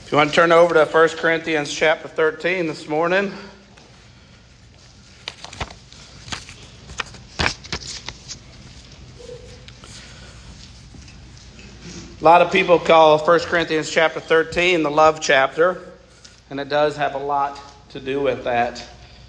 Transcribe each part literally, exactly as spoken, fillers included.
If you want to turn over to First Corinthians chapter thirteen this morning. A lot of people call First Corinthians chapter thirteen the love chapter, and it does have a lot to do with that.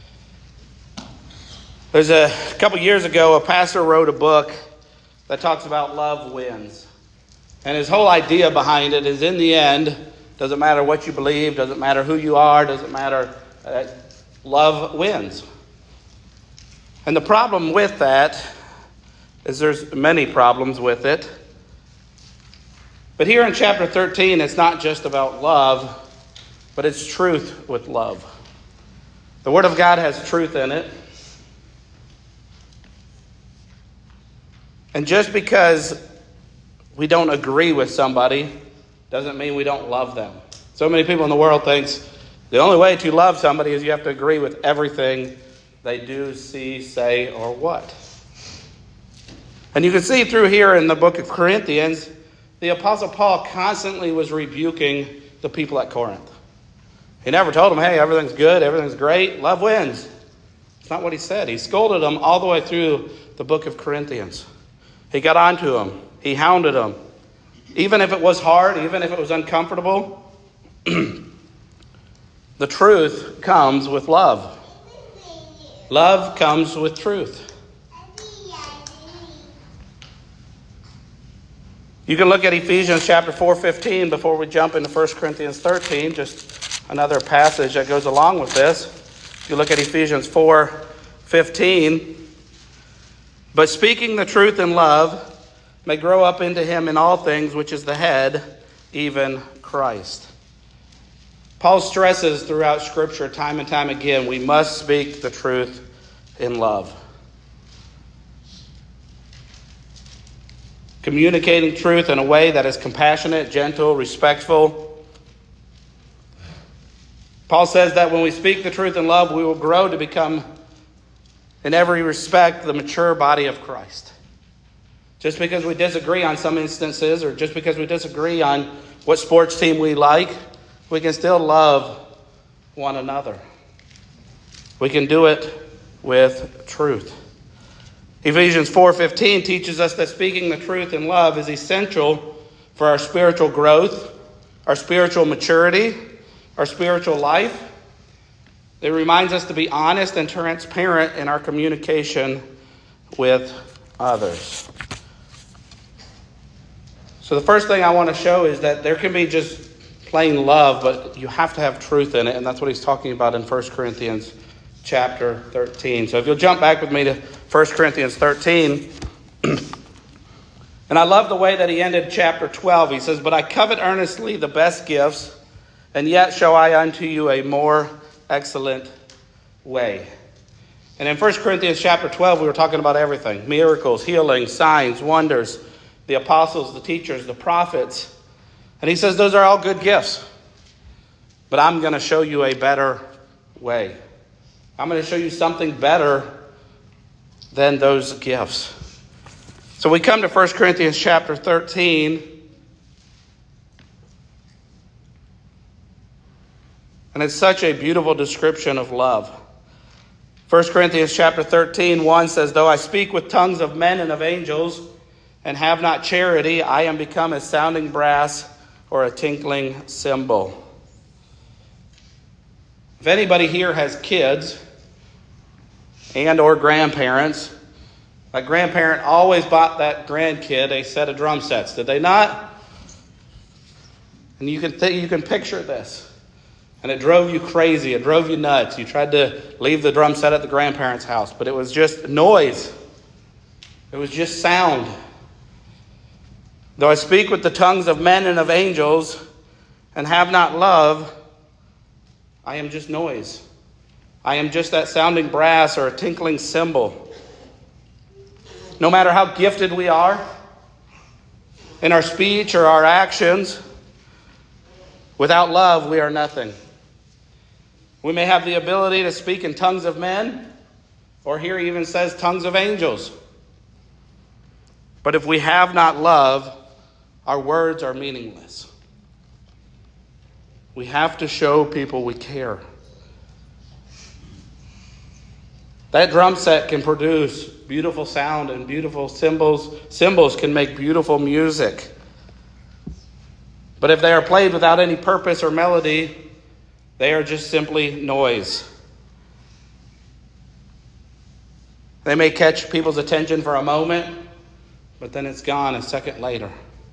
There's a, a couple years ago, a pastor wrote a book that talks about love wins. And his whole idea behind it is, in the end, doesn't matter what you believe, doesn't matter who you are, doesn't matter, uh, love wins. And the problem with that is there's many problems with it. But here in chapter thirteen, it's not just about love, but it's truth with love. The Word of God has truth in it. And just because we don't agree with somebody doesn't mean we don't love them. So many people in the world thinks the only way to love somebody is you have to agree with everything they do, see, say, or what. And you can see through here in the book of Corinthians, the Apostle Paul constantly was rebuking the people at Corinth. He never told them, hey, everything's good, everything's great, love wins. It's not what he said. He scolded them all the way through the book of Corinthians. He got onto them. He hounded them. Even if it was hard, even if it was uncomfortable, the truth comes with love. Love comes with truth. You can look at Ephesians chapter four fifteen before we jump into First Corinthians thirteen, just another passage that goes along with this. If you look at Ephesians four fifteen, but speaking the truth in love may grow up into him in all things, which is the head, even Christ. Paul stresses throughout Scripture time and time again, we must speak the truth in love. Communicating truth in a way that is compassionate, gentle, respectful. Paul says that when we speak the truth in love, we will grow to become, in every respect, the mature body of Christ. Just because we disagree on some instances, or just because we disagree on what sports team we like, we can still love one another. We can do it with truth. Ephesians four fifteen teaches us that speaking the truth in love is essential for our spiritual growth, our spiritual maturity, our spiritual life. It reminds us to be honest and transparent in our communication with others. So the first thing I want to show is that there can be just plain love, but you have to have truth in it, and that's what he's talking about in First Corinthians chapter thirteen. So if you'll jump back with me to First Corinthians thirteen. And I love the way that he ended chapter twelve. He says, but I covet earnestly the best gifts, and yet show I unto you a more excellent way. And in First Corinthians chapter twelve, we were talking about everything. Miracles, healing, signs, wonders, the apostles, the teachers, the prophets. And he says those are all good gifts. But I'm going to show you a better way. I'm going to show you something better than those gifts. So we come to First Corinthians chapter thirteen. And it's such a beautiful description of love. First Corinthians chapter thirteen, one says, though I speak with tongues of men and of angels, and have not charity, I am become as sounding brass or a tinkling cymbal. If anybody here has kids and or grandparents, my grandparent always bought that grandkid a set of drum sets. Did they not? And you can th- you can picture this. And it drove you crazy. It drove you nuts. You tried to leave the drum set at the grandparents' house, but it was just noise. It was just sound. Though I speak with the tongues of men and of angels and have not love, I am just noise. I am just that sounding brass or a tinkling cymbal. No matter how gifted we are in our speech or our actions, without love, we are nothing. We may have the ability to speak in tongues of men, or here he even says tongues of angels. But if we have not love, our words are meaningless. We have to show people we care. That drum set can produce beautiful sound and beautiful cymbals. Cymbals can make beautiful music. But if they are played without any purpose or melody, they are just simply noise. They may catch people's attention for a moment, but then it's gone a second later.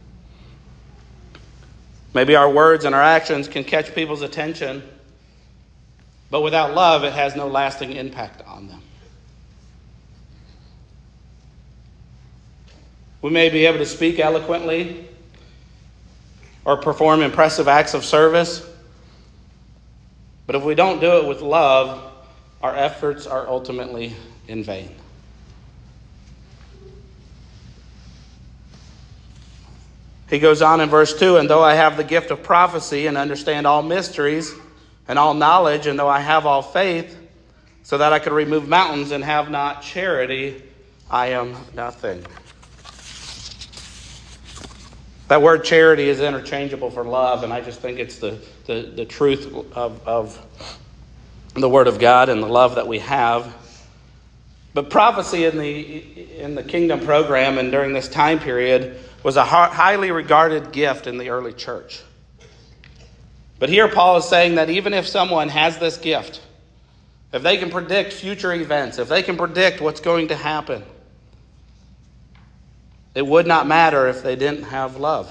Maybe our words and our actions can catch people's attention, but without love, it has no lasting impact on them. We may be able to speak eloquently or perform impressive acts of service, but if we don't do it with love, our efforts are ultimately in vain. He goes on in verse two, and though I have the gift of prophecy and understand all mysteries and all knowledge, and though I have all faith, so that I could remove mountains and have not charity, I am nothing. That word charity is interchangeable for love, and I just think it's the, the, the truth of, of the Word of God and the love that we have. But prophecy in the in the kingdom program and during this time period was a highly regarded gift in the early church. But here Paul is saying that even if someone has this gift, if they can predict future events, if they can predict what's going to happen, it would not matter if they didn't have love.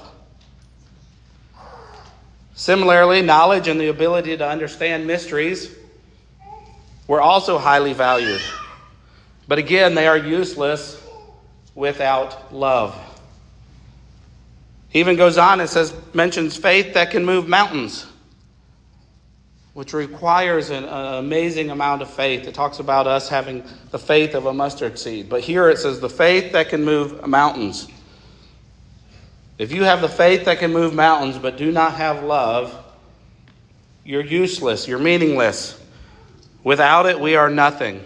Similarly, knowledge and the ability to understand mysteries were also highly valued. But again, they are useless without love. He even goes on and says, mentions faith that can move mountains, which requires an, an amazing amount of faith. It talks about us having the faith of a mustard seed. But here it says the faith that can move mountains. If you have the faith that can move mountains but do not have love, you're useless, you're meaningless. Without it, we are nothing.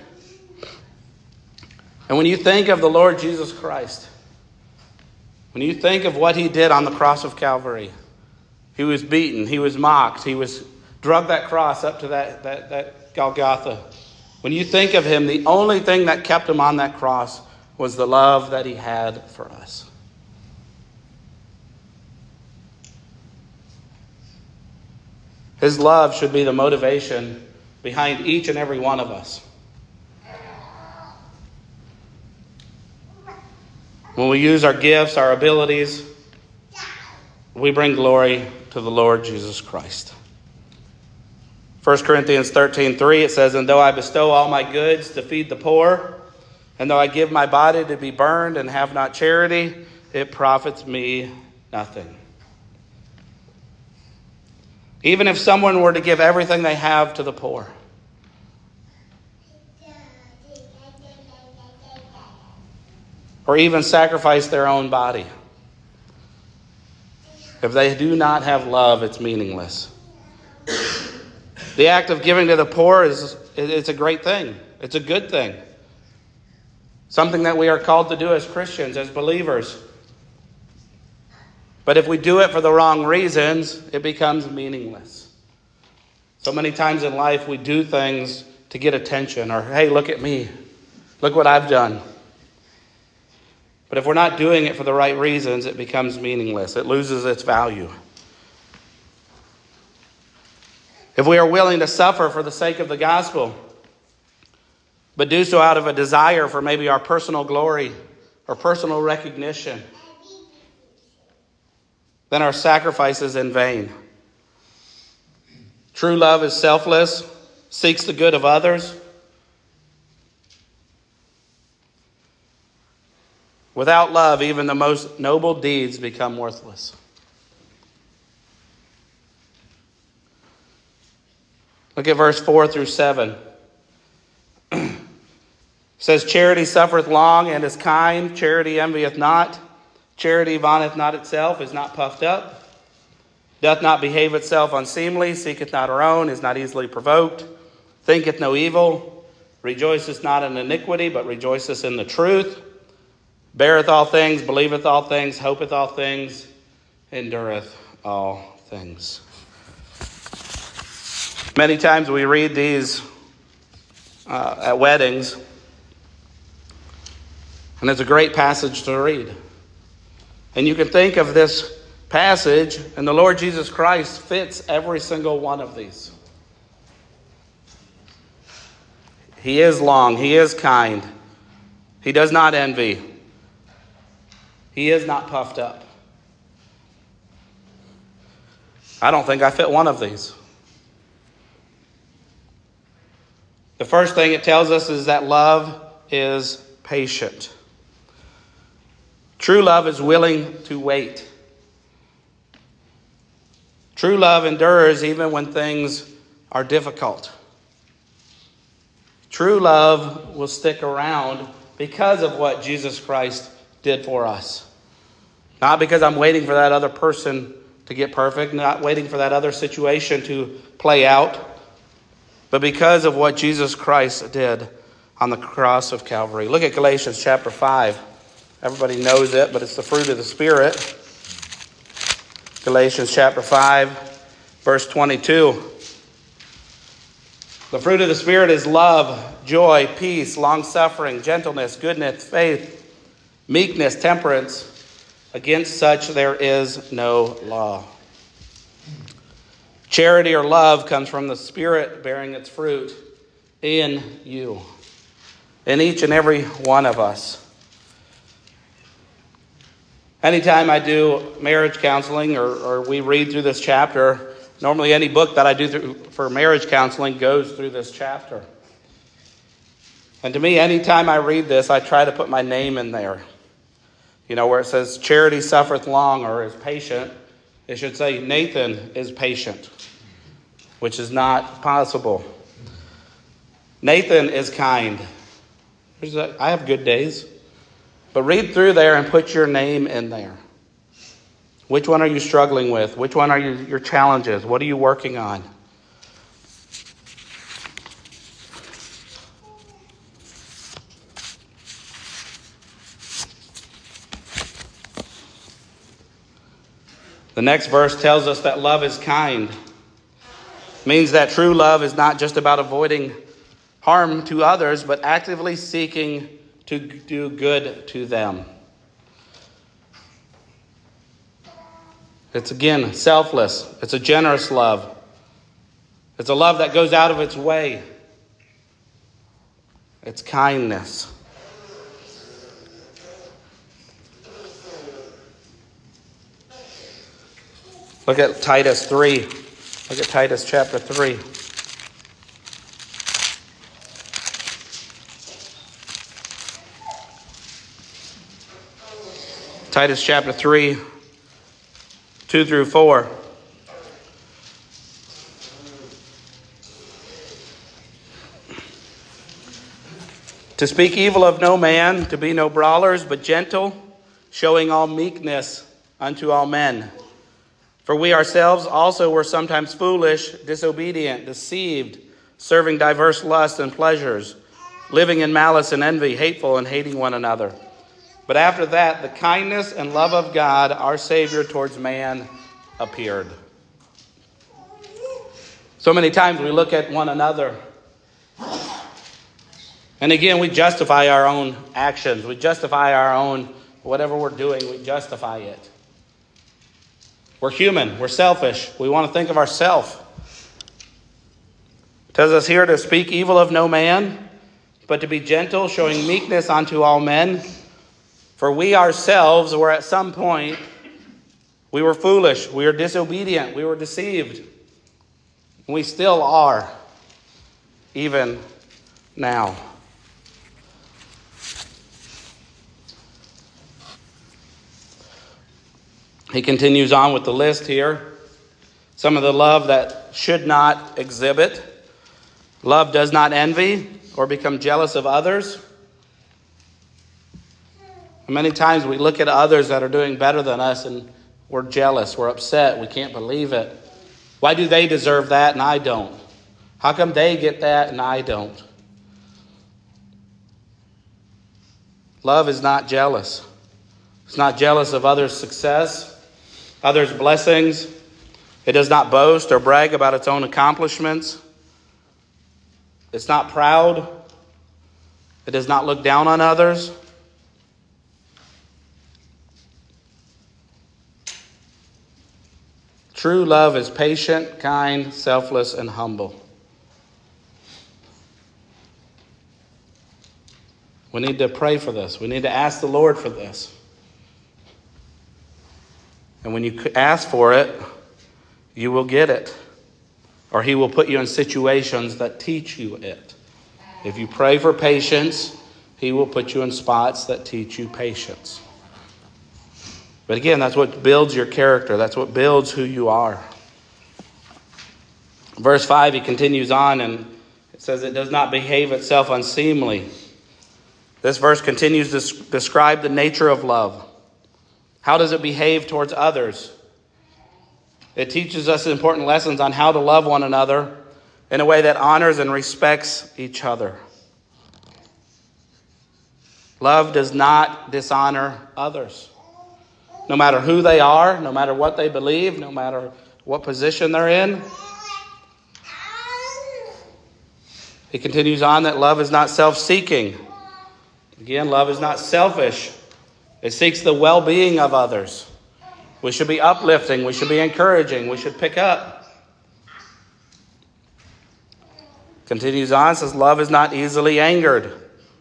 And when you think of the Lord Jesus Christ, when you think of what he did on the cross of Calvary, he was beaten, he was mocked, he was drug that cross up to that, that, that Golgotha. When you think of him, the only thing that kept him on that cross was the love that he had for us. His love should be the motivation behind each and every one of us. When we use our gifts, our abilities, we bring glory to the Lord Jesus Christ. First Corinthians thirteen three, it says, and though I bestow all my goods to feed the poor, and though I give my body to be burned and have not charity, it profits me nothing. Even if someone were to give everything they have to the poor, or even sacrifice their own body, if they do not have love, it's meaningless. The act of giving to the poor is it's a great thing. It's a good thing. Something that we are called to do as Christians, as believers. But if we do it for the wrong reasons, it becomes meaningless. So many times in life we do things to get attention, or hey, look at me. Look what I've done. But if we're not doing it for the right reasons, it becomes meaningless. It loses its value. If we are willing to suffer for the sake of the gospel, but do so out of a desire for maybe our personal glory or personal recognition, then our sacrifice is in vain. True love is selfless, seeks the good of others. Without love, even the most noble deeds become worthless. Look at verse four through seven. It says, charity suffereth long and is kind. Charity envieth not. Charity vaunteth not itself, is not puffed up. Doth not behave itself unseemly. Seeketh not her own, is not easily provoked. Thinketh no evil. Rejoiceth not in iniquity, but rejoiceth in the truth. Beareth all things, believeth all things, hopeth all things, endureth all things. Many times we read these uh, at weddings, and it's a great passage to read. And you can think of this passage, and the Lord Jesus Christ fits every single one of these. He is long. He is kind. He does not envy. He is not puffed up. I don't think I fit one of these. The first thing it tells us is that love is patient. True love is willing to wait. True love endures even when things are difficult. True love will stick around because of what Jesus Christ did for us. Not because I'm waiting for that other person to get perfect, not waiting for that other situation to play out, but because of what Jesus Christ did on the cross of Calvary. Look at Galatians chapter five. Everybody knows it, but it's the fruit of the Spirit. Galatians chapter five, verse twenty-two. The fruit of the Spirit is love, joy, peace, long-suffering, gentleness, goodness, faith, meekness, temperance. Against such there is no law. Charity or love comes from the Spirit bearing its fruit in you, in each and every one of us. Anytime I do marriage counseling or, or we read through this chapter, normally any book that I do through, for marriage counseling goes through this chapter. And to me, anytime I read this, I try to put my name in there. You know, where it says, charity suffereth long or is patient, it should say, Nathan is patient, which is not possible. Nathan is kind. I have good days. But read through there and put your name in there. Which one are you struggling with? Which one are you, your challenges? What are you working on? The next verse tells us that love is kind. It means that true love is not just about avoiding harm to others, but actively seeking to do good to them. It's, again, selfless. It's a generous love. It's a love that goes out of its way. It's kindness. Look at Titus three. Look at Titus chapter three. Titus chapter three, two through four. To speak evil of no man, to be no brawlers, but gentle, showing all meekness unto all men. For we ourselves also were sometimes foolish, disobedient, deceived, serving diverse lusts and pleasures, living in malice and envy, hateful and hating one another. But after that, the kindness and love of God, our Savior, towards man appeared. So many times we look at one another, and again, we justify our own actions. We justify our own, whatever we're doing, we justify it. We're human. We're selfish. We want to think of ourselves. It tells us here to speak evil of no man, but to be gentle, showing meekness unto all men. For we ourselves were at some point, we were foolish, we were disobedient, we were deceived. And we still are, even now. He continues on with the list here. Some of the love that should not exhibit. Love does not envy or become jealous of others. Many times we look at others that are doing better than us and we're jealous, we're upset, we can't believe it. Why do they deserve that and I don't? How come they get that and I don't? Love is not jealous. It's not jealous of others' success, others' blessings. It does not boast or brag about its own accomplishments. It's not proud. It does not look down on others. True love is patient, kind, selfless, and humble. We need to pray for this. We need to ask the Lord for this. And when you ask for it, you will get it. Or he will put you in situations that teach you it. If you pray for patience, he will put you in spots that teach you patience. But again, that's what builds your character. That's what builds who you are. Verse five, he continues on and it says it does not behave itself unseemly. This verse continues to describe the nature of love. How does it behave towards others? It teaches us important lessons on how to love one another in a way that honors and respects each other. Love does not dishonor others. No matter who they are, no matter what they believe, no matter what position they're in. He continues on that love is not self-seeking. Again, love is not selfish. It seeks the well-being of others. We should be uplifting. We should be encouraging. We should pick up. Continues on, says love is not easily angered.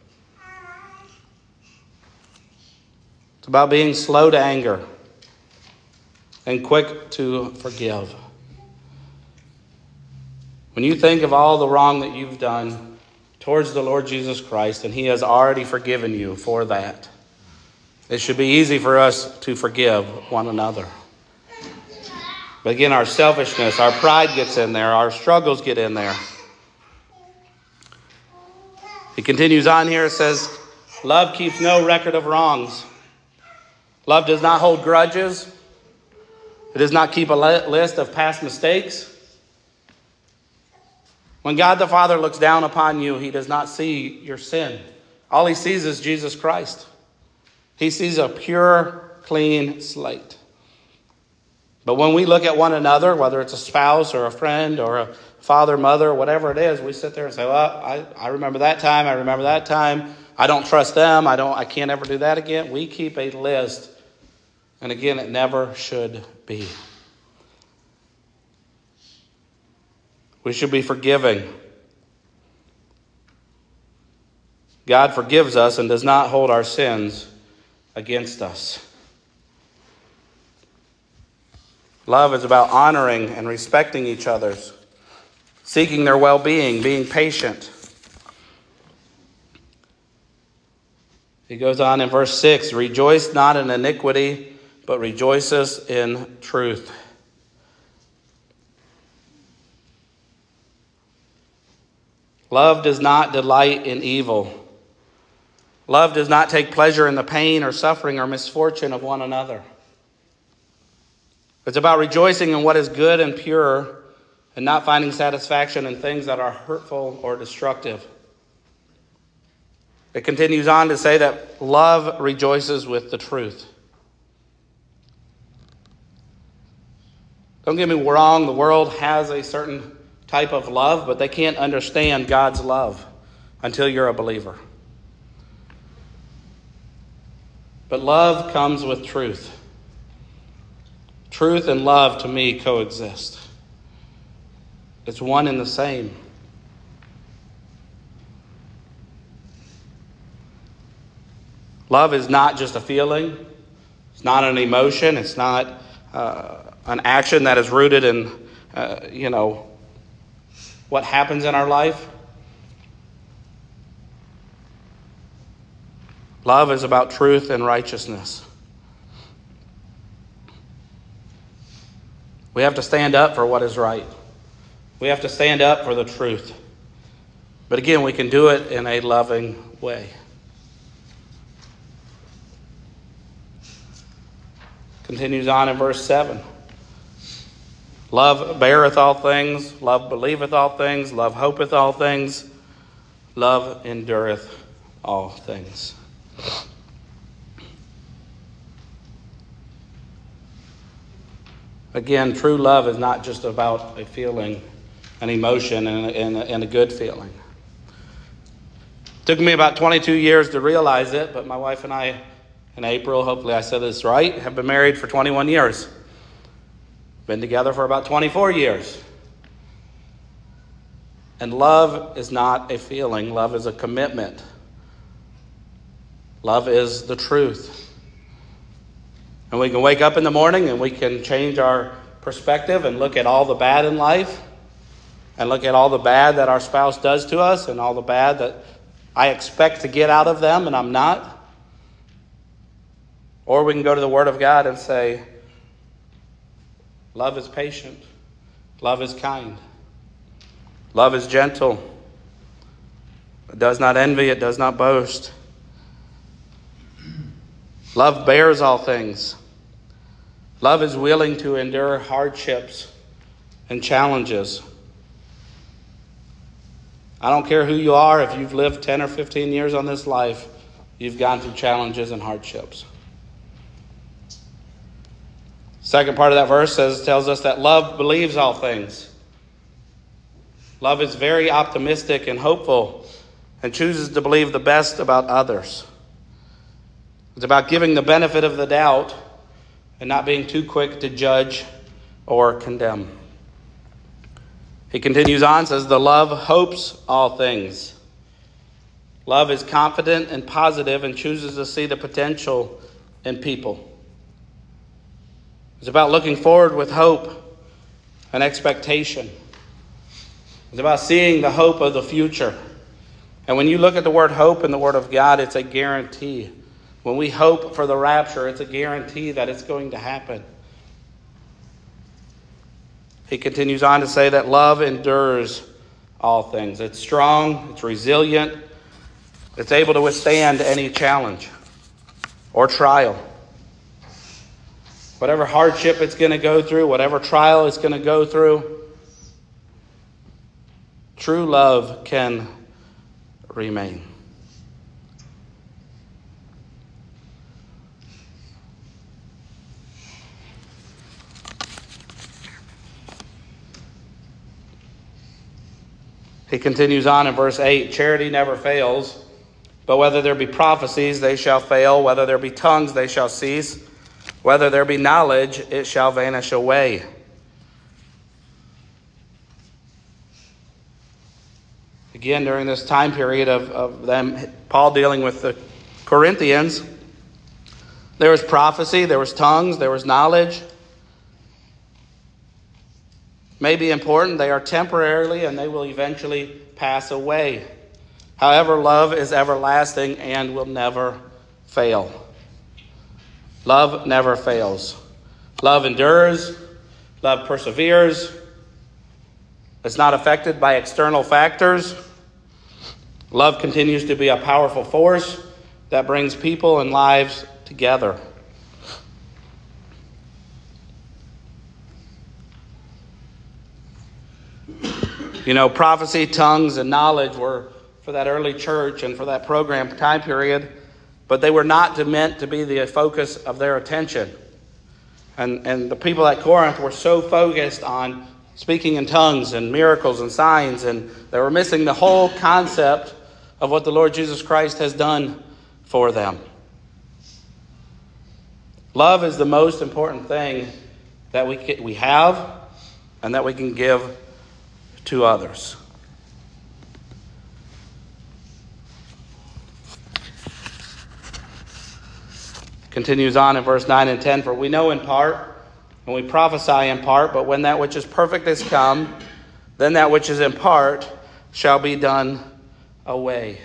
It's about being slow to anger and quick to forgive. When you think of all the wrong that you've done towards the Lord Jesus Christ, and he has already forgiven you for that, it should be easy for us to forgive one another. But again, our selfishness, our pride gets in there. Our struggles get in there. He continues on here. It says, love keeps no record of wrongs. Love does not hold grudges. It does not keep a list of past mistakes. When God the Father looks down upon you, he does not see your sin. All he sees is Jesus Christ. He sees a pure, clean slate. But when we look at one another, whether it's a spouse or a friend or a father, mother, whatever it is, we sit there and say, well, I, I remember that time. I remember that time. I don't trust them. I don't. I can't ever do that again. We keep a list. And again, it never should be. We should be forgiving. God forgives us and does not hold our sins against us. Love is about honoring and respecting each other's, seeking their well-being, being patient. He goes on in verse six, rejoice not in iniquity, but rejoices in truth. Love does not delight in evil. Love does not take pleasure in the pain or suffering or misfortune of one another. It's about rejoicing in what is good and pure and not finding satisfaction in things that are hurtful or destructive. It continues on to say that love rejoices with the truth. Don't get me wrong, the world has a certain type of love, but they can't understand God's love until you're a believer. But love comes with truth. Truth and love, to me, coexist. It's one and the same. Love is not just a feeling. It's not an emotion. It's not uh, an action that is rooted in, uh, you know, what happens in our life. Love is about truth and righteousness. We have to stand up for what is right. We have to stand up for the truth. But again, we can do it in a loving way. Continues on in verse seven. Love beareth all things, love believeth all things, love hopeth all things, love endureth all things. Again, true love is not just about a feeling, an emotion, and a, and a, and a good feeling. Took me about twenty-two years to realize it, but my wife and I, in April, hopefully I said this right, have been married for twenty-one years. Been together for about twenty-four years. And love is not a feeling. Love is a commitment. Love is the truth. And we can wake up in the morning and we can change our perspective and look at all the bad in life and look at all the bad that our spouse does to us and all the bad that I expect to get out of them and I'm not. Or we can go to the Word of God and say, love is patient. Love is kind. Love is gentle. It does not envy. It does not boast. Love bears all things. Love is willing to endure hardships and challenges. I don't care who you are. If you've lived ten or fifteen years on this life, you've gone through challenges and hardships. Second part of that verse says tells us that love believes all things. Love is very optimistic and hopeful and chooses to believe the best about others. It's about giving the benefit of the doubt and not being too quick to judge or condemn. He continues on, says, the love hopes all things. Love is confident and positive and chooses to see the potential in people. It's about looking forward with hope and expectation. It's about seeing the hope of the future. And when you look at the word hope in the Word of God, it's a guarantee. When we hope for the rapture, it's a guarantee that it's going to happen. He continues on to say that love endures all things. It's strong, it's resilient, it's able to withstand any challenge or trial. Whatever hardship it's going to go through, whatever trial it's going to go through, true love can remain. He continues on in verse eight, charity never fails, but whether there be prophecies, they shall fail. Whether there be tongues, they shall cease. Whether there be knowledge, it shall vanish away. Again, during this time period of, of them, Paul dealing with the Corinthians, there was prophecy, there was tongues, there was knowledge. May be important, they are temporarily and they will eventually pass away. However, love is everlasting and will never fail. Love never fails. Love endures. Love perseveres. It's not affected by external factors. Love continues to be a powerful force that brings people and lives together. You know, prophecy, tongues, and knowledge were for that early church and for that program time period, but they were not meant to be the focus of their attention. And, and the people at Corinth were so focused on speaking in tongues and miracles and signs, and they were missing the whole concept of what the Lord Jesus Christ has done for them. Love is the most important thing that we can, we have and that we can give to others. Continues on in verse nine and ten, for we know in part, and we prophesy in part, but when that which is perfect is come, then that which is in part shall be done away.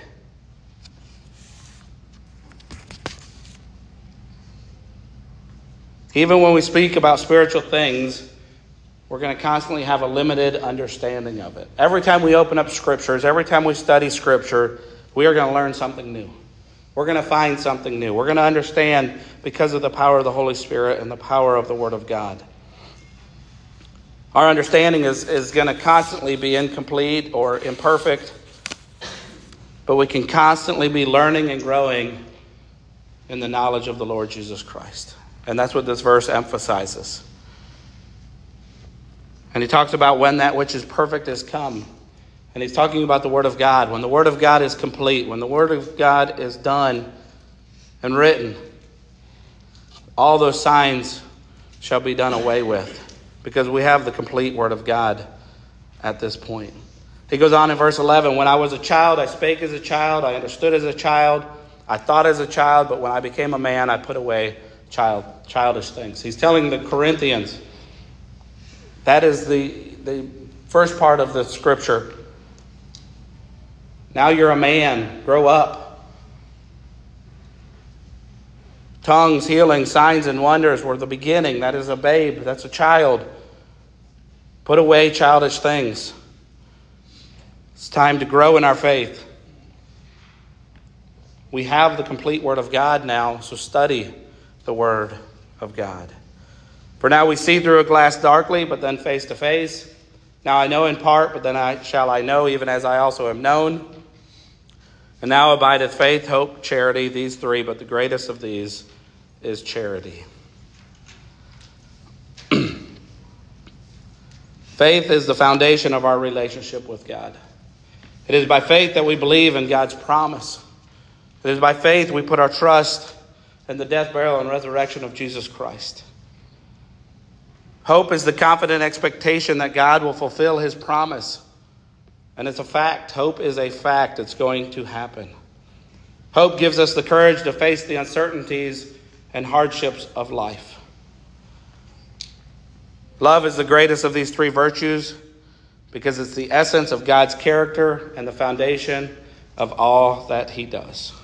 Even when we speak about spiritual things, we're going to constantly have a limited understanding of it. Every time we open up scriptures, every time we study scripture, we are going to learn something new. We're going to find something new. We're going to understand because of the power of the Holy Spirit and the power of the Word of God. Our understanding is, is going to constantly be incomplete or imperfect, but we can constantly be learning and growing in the knowledge of the Lord Jesus Christ. And that's what this verse emphasizes. And he talks about when that which is perfect is come. And he's talking about the Word of God. When the Word of God is complete, when the Word of God is done and written, all those signs shall be done away with, because we have the complete Word of God at this point. He goes on in verse eleven, when I was a child, I spake as a child, I understood as a child, I thought as a child, but when I became a man, I put away child, childish things. He's telling the Corinthians, that is the, the first part of the scripture. Now you're a man, grow up. Tongues, healing, signs, and wonders were the beginning. That is a babe, that's a child. Put away childish things. It's time to grow in our faith. We have the complete Word of God now, so study the Word of God. For now we see through a glass darkly, but then face to face. Now I know in part, but then I shall I know, even as I also am known. And now abideth faith, hope, charity, these three, but the greatest of these is charity. Faith is the foundation of our relationship with God. It is by faith that we believe in God's promise. It is by faith we put our trust in the death, burial, and resurrection of Jesus Christ. Hope is the confident expectation that God will fulfill his promise. And it's a fact. Hope is a fact. It's going to happen. Hope gives us the courage to face the uncertainties and hardships of life. Love is the greatest of these three virtues because it's the essence of God's character and the foundation of all that he does.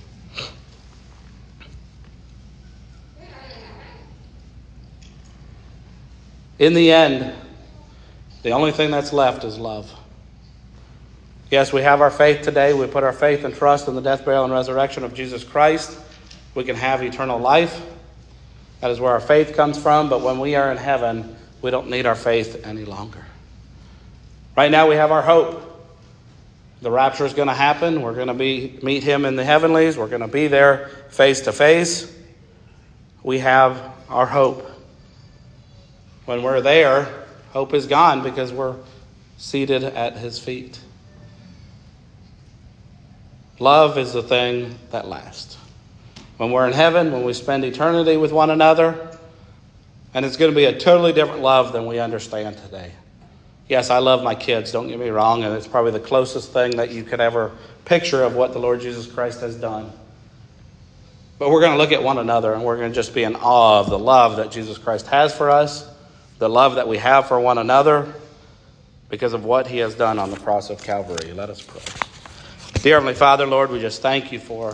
In the end, the only thing that's left is love. Yes, we have our faith today. We put our faith and trust in the death, burial, and resurrection of Jesus Christ. We can have eternal life. That is where our faith comes from. But when we are in heaven, we don't need our faith any longer. Right now we have our hope. The rapture is going to happen. We're going to be meet him in the heavenlies. We're going to be there face to face. We have our hope. When we're there, hope is gone because we're seated at his feet. Love is the thing that lasts. When we're in heaven, when we spend eternity with one another, and it's going to be a totally different love than we understand today. Yes, I love my kids, don't get me wrong, and it's probably the closest thing that you could ever picture of what the Lord Jesus Christ has done. But we're going to look at one another, and we're going to just be in awe of the love that Jesus Christ has for us, the love that we have for one another, because of what he has done on the cross of Calvary. Let us pray. Dear Heavenly Father, Lord, we just thank you for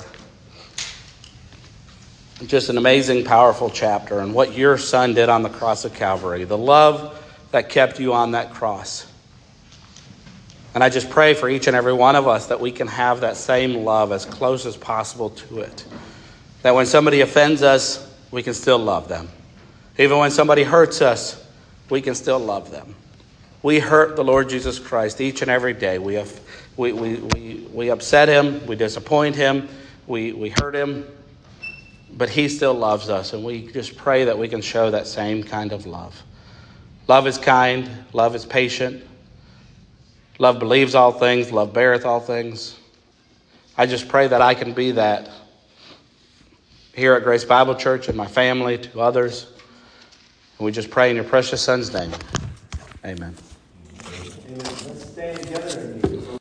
just an amazing, powerful chapter and what your Son did on the cross of Calvary, the love that kept you on that cross. And I just pray for each and every one of us that we can have that same love as close as possible to it. That when somebody offends us, we can still love them. Even when somebody hurts us, we can still love them. We hurt the Lord Jesus Christ each and every day. We have, we, we, we, we upset him, we disappoint him, we, we hurt him, but he still loves us, and we just pray that we can show that same kind of love. Love is kind, love is patient, love believes all things, love beareth all things. I just pray that I can be that here at Grace Bible Church and my family, to others. And we just pray in your precious Son's name. Amen. Amen. Let's stand together.